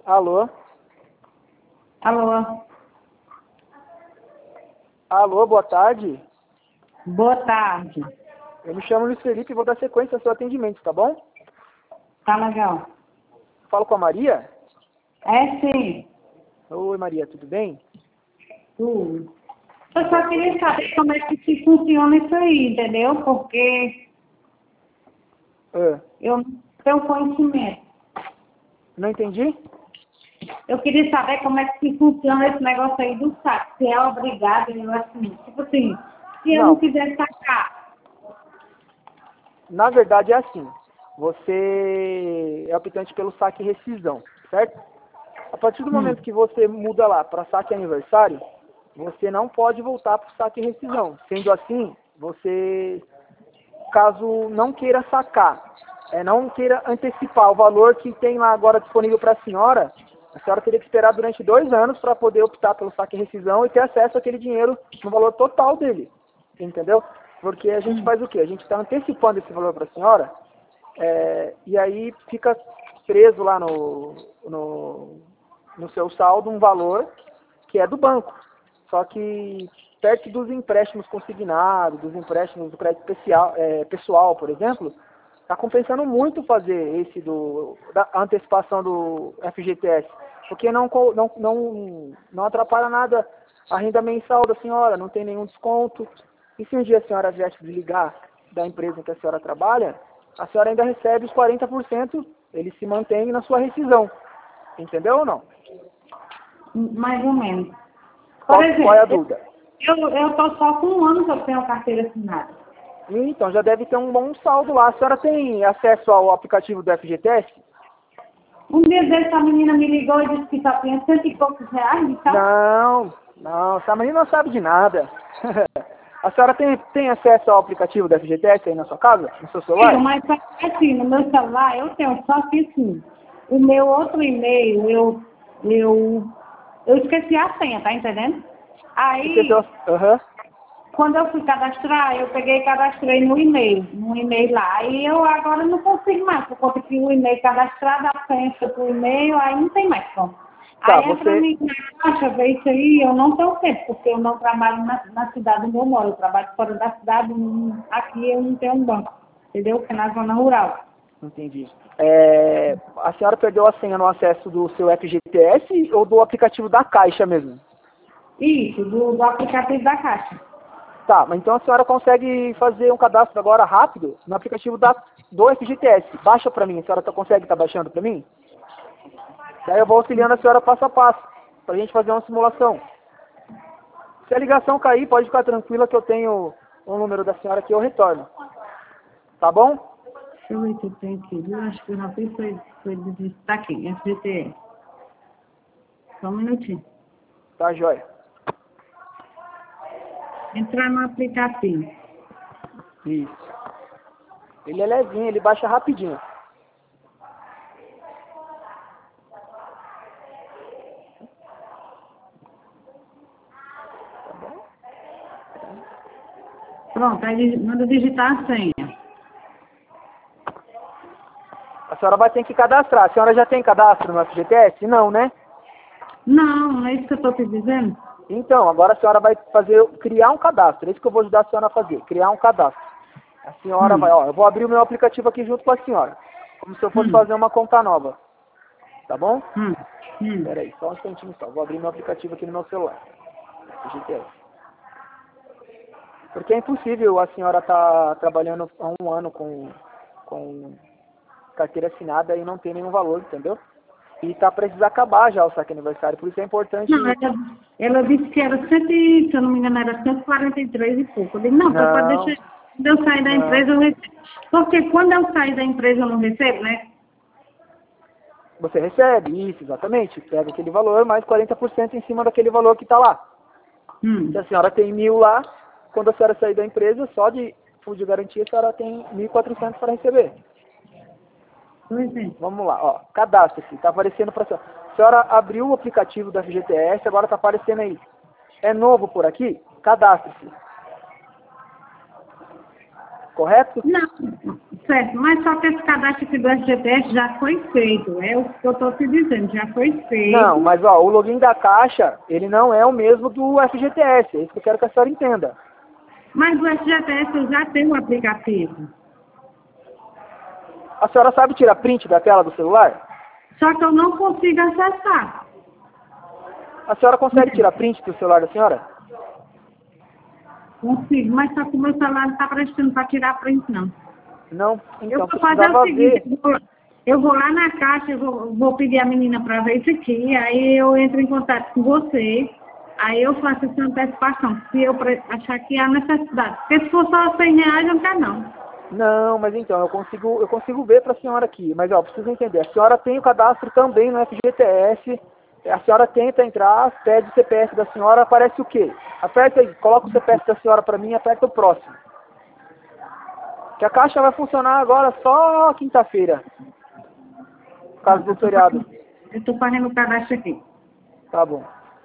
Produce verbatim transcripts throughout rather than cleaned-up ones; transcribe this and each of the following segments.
Alô? Alô? Alô, boa tarde. Boa tarde. Eu me chamo Luiz Felipe e vou dar sequência ao seu atendimento, tá bom? Tá legal. Falo com a Maria? É sim. Oi, Maria, tudo bem? Tudo. Eu só queria saber como é que se funciona isso aí, entendeu? Porque Ah, eu não tenho conhecimento. não entendi? Eu queria saber como é que se funciona esse negócio aí do saque. Se é obrigado, eu assim. Tipo assim, se eu não Não. quiser sacar. Na verdade é assim. Você é optante pelo saque e rescisão, certo? A partir do Hum. momento que você muda lá para saque aniversário, você não pode voltar para o saque e rescisão. Sendo assim, você, caso não queira sacar, é, não queira antecipar o valor que tem lá agora disponível para a senhora, a senhora teria que esperar durante dois anos para poder optar pelo saque e rescisão e ter acesso àquele dinheiro no valor total dele. Entendeu? Porque a gente Hum. faz o quê? A gente está antecipando esse valor para a senhora, é, e aí fica preso lá no, no, no seu saldo um valor que é do banco. Só que perto dos empréstimos consignados, dos empréstimos do crédito especial, é, pessoal, por exemplo, está compensando muito fazer esse do da antecipação do F G T S, porque não, co- não, não, não atrapalha nada a renda mensal da senhora, não tem nenhum desconto. E se um dia a senhora vier se desligar da empresa em que a senhora trabalha, a senhora ainda recebe os quarenta por cento, ele se mantém na sua rescisão. Entendeu ou não? Mais ou menos. Por Qual, qual é a exemplo, dúvida? eu, eu tô só com um ano que eu tenho carteira assinada. Então, já deve ter um bom saldo lá. A senhora tem acesso ao aplicativo do F G T S? Um dia desse a menina me ligou e disse que só tinha cento e poucos reais de saldo. Não, não, essa menina não sabe de nada. A senhora tem, tem acesso ao aplicativo do F G T S aí na sua casa, no seu Filho, celular? mas assim, no meu celular eu tenho só que assim, o meu outro e-mail, eu, eu, eu esqueci a senha, tá entendendo? Esqueceu? Aí, Aham. quando eu fui cadastrar, eu peguei e cadastrei no e-mail, no e-mail lá. Aí eu agora não consigo mais, por conta que o e-mail cadastrado, a senha foi pro e-mail, aí não tem mais como. Tá, Aí entra você... mim na caixa, vê isso aí, eu não tenho tempo, porque eu não trabalho na, na cidade onde eu moro, eu trabalho fora da cidade, não- aqui eu não tenho um banco, entendeu? Porque é na zona rural. Entendi. É, a senhora perdeu a senha no acesso do seu F G T S ou do aplicativo da Caixa mesmo? Isso, do, do aplicativo da Caixa. Tá, mas então a senhora consegue fazer um cadastro agora rápido no aplicativo da, do F G T S. Baixa pra mim, a senhora tá, consegue estar baixando pra mim? Daí eu vou auxiliando a senhora passo a passo, pra gente fazer uma simulação. Se a ligação cair, pode ficar tranquila que eu tenho o número da senhora que eu retorno. Tá bom? Deixa eu ver se eu tenho aqui, viu? Acho que o rapaz foi, foi desistir. Tá aqui, F G T S. Só um minutinho. Tá, joia. Entrar no aplicativo. Isso. Ele é levinho, ele baixa rapidinho. Pronto, aí digi- manda digitar a senha. A senhora vai ter que cadastrar. A senhora já tem cadastro no F G T S? Não, né? Não, não é isso que eu estou te dizendo. Então, agora a senhora vai fazer, criar um cadastro. É isso que eu vou ajudar a senhora a fazer, criar um cadastro. A senhora vai, Hum, ó, eu vou abrir o meu aplicativo aqui junto com a senhora. Como se eu fosse hum, fazer uma conta nova. Tá bom? hum, hum. Pera aí, só um instantinho só. Vou abrir meu aplicativo aqui no meu celular. F G T S. Porque é impossível a senhora estar trabalhando há um ano com, com carteira assinada e não ter nenhum valor, entendeu? E tá precisando acabar já o saque aniversário. Por isso é Não, importante... ela, ela disse que era cem, e- se eu não me engano, era cento e quarenta e três e pouco. Eu disse, não, pai, pode Não, deixar. Quando eu sair da não. empresa, eu recebo. Porque quando eu sair da empresa, eu não recebo, né? Você recebe, isso, exatamente. Pega aquele valor, mais quarenta por cento em cima daquele valor que está lá. Se Hum. a senhora tem mil lá, quando a senhora sair da empresa, só de fundo de garantia, a senhora tem mil e quatrocentos para receber. Pois é. Vamos lá, ó. Cadastre-se. Está aparecendo para a senhora. A senhora abriu o aplicativo do F G T S, agora está aparecendo aí. É novo por aqui? Cadastre-se. correto? Não, certo, mas só que esse cadastro aqui do F G T S já foi feito, é o que eu estou te dizendo, já foi feito. Não, mas ó, o login da Caixa, ele não é o mesmo do F G T S, é isso que eu quero que a senhora entenda. Mas o F G T S eu já tem o aplicativo. A senhora sabe tirar print da tela do celular? Só que eu não consigo acessar. A senhora consegue tirar print do celular da senhora? Consigo, mas só que o meu celular não está prestando para tirar print, não. Não? Eu Então, vou fazer o precisava seguinte, ver. eu vou, eu vou lá na caixa, eu vou, vou pedir a menina para ver isso aqui, aí eu entro em contato com você, aí eu faço essa antecipação, se eu pre- achar que há necessidade. Porque se for só cem reais, eu não quero não. Não, mas então, eu consigo, eu consigo ver para a senhora aqui. Mas, ó, preciso entender. A senhora tem o cadastro também no F G T S. A senhora tenta entrar, pede o C P F da senhora, aparece o quê? Aperta aí, coloca o C P F da senhora para mim e aperta o próximo. Que a Caixa vai funcionar agora só quinta-feira. Por causa do feriado. Eu estou fazendo o cadastro aqui. Tá bom.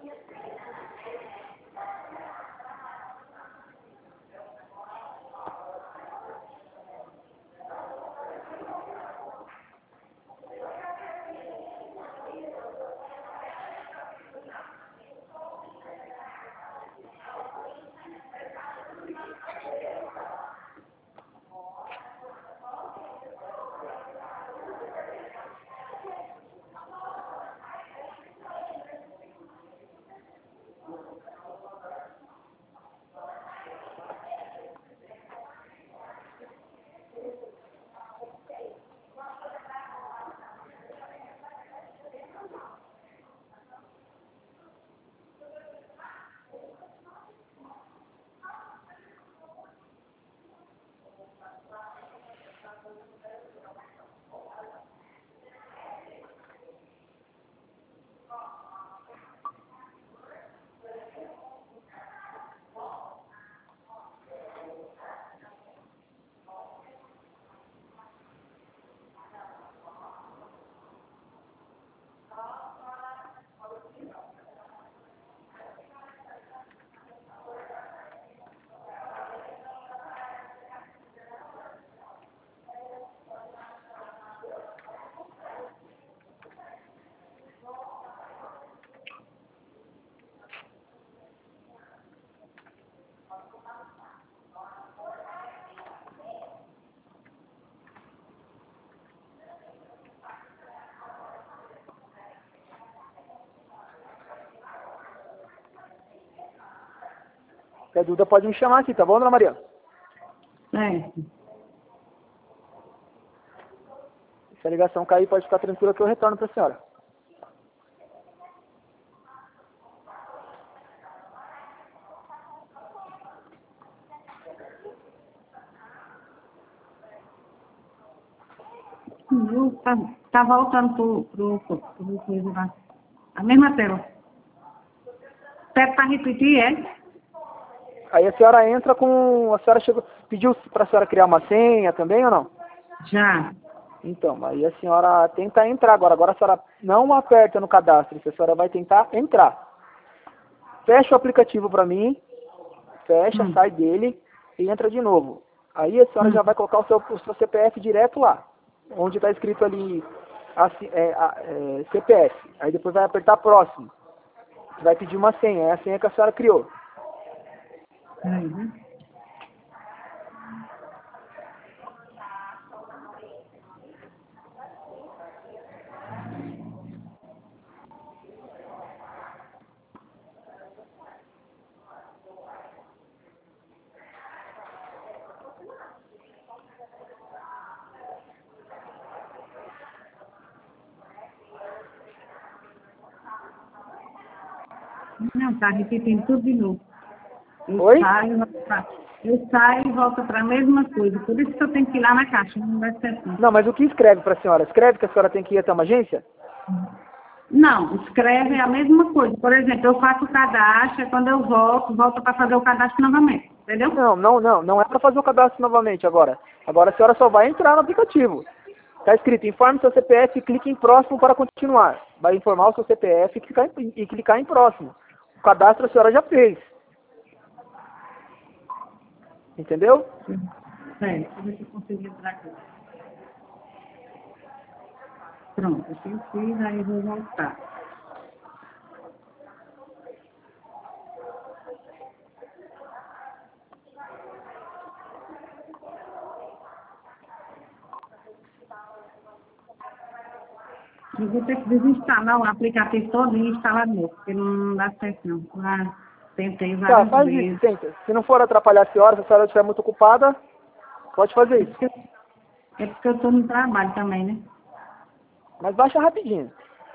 E a Duda pode me chamar aqui, tá bom, dona Maria? Certo. Se a ligação cair, pode ficar tranquila que eu retorno para a senhora. Não, Tá, tá voltando pro, pro, pro, pro coisa lá. A mesma tela. Pede para repetir, é? Aí a senhora entra com... A senhora chegou... Pediu para a senhora criar uma senha também ou não? Já. Então, aí a senhora tenta entrar agora. Agora a senhora não aperta no cadastro, a senhora vai tentar entrar. Fecha o aplicativo para mim, fecha, Hum. sai dele e entra de novo. Aí a senhora Hum. já vai colocar o seu, o seu C P F direto lá, onde está escrito ali assim, é, a- é, C P F. Aí depois vai apertar próximo. Vai pedir uma senha, é a senha que a senhora criou. Peraí, né? Não, tá repetindo tudo de novo. Eu Oi? saio, volto pra- eu saio e volto para a mesma coisa. Por isso que eu tenho que ir lá na caixa, não vai ser assim. Não, mas o que escreve para a senhora? Escreve que a senhora tem que ir até uma agência? Não, escreve a mesma coisa. Por exemplo, eu faço o cadastro, quando eu volto, volto para fazer o cadastro novamente. Entendeu? Não, não, não. Não é para fazer o cadastro novamente agora. Agora a senhora só vai entrar no aplicativo. Está escrito, informe seu C P F e clique em próximo para continuar. Vai informar o seu C P F e clicar em, e clicar em próximo. O cadastro a senhora já fez. Entendeu? Peraí, deixa eu ver se eu consigo entrar aqui. Pronto, eu fiz, aí eu vou voltar. Eu vou ter que desinstalar o aplicativo todo e instalar de novo, porque não dá certo não. Ah, tentei Tá, várias faz vezes. isso, tenta. Se não for atrapalhar a senhora, se a senhora estiver muito ocupada, pode fazer isso. É porque eu estou no trabalho também, né? Mas baixa rapidinho.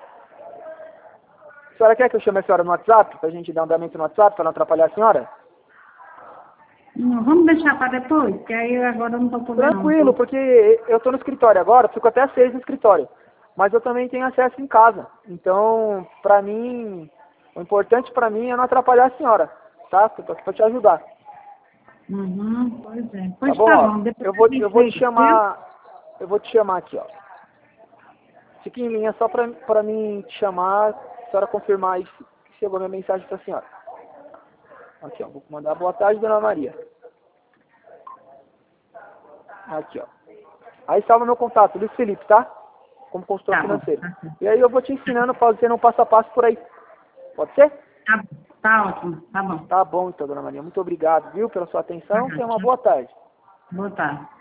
A senhora quer que eu chame a senhora no WhatsApp, pra gente dar um andamento no WhatsApp, pra não atrapalhar a senhora? Não, vamos deixar para depois, porque aí eu agora não estou podendo. Tranquilo, Não. porque eu tô no escritório agora, fico até às seis no escritório. Mas eu também tenho acesso em casa. Então, pra mim, o importante pra mim é não atrapalhar a senhora, tá? Eu tô aqui pra te ajudar. Uhum, pois é. Tá Pois bom, tá ó? bom, depois Eu vou, a gente eu vou vê te isso, chamar, eu vou te chamar aqui, ó. Fique em linha só pra, pra mim te chamar, a senhora confirmar aí que chegou minha mensagem pra senhora. Aqui, ó, vou mandar boa tarde, dona Maria. Aqui, ó. Aí salva meu contato, Luiz Felipe, tá? Como consultor Tá bom, financeiro. tá certo. E aí eu vou te ensinando, fazendo um passo a passo por aí. Pode ser? Tá, tá ótimo, tá bom. Tá bom, então, dona Maria. Muito obrigado, viu, pela sua atenção. Tá, Tenha uma tchau. boa tarde. Boa tarde.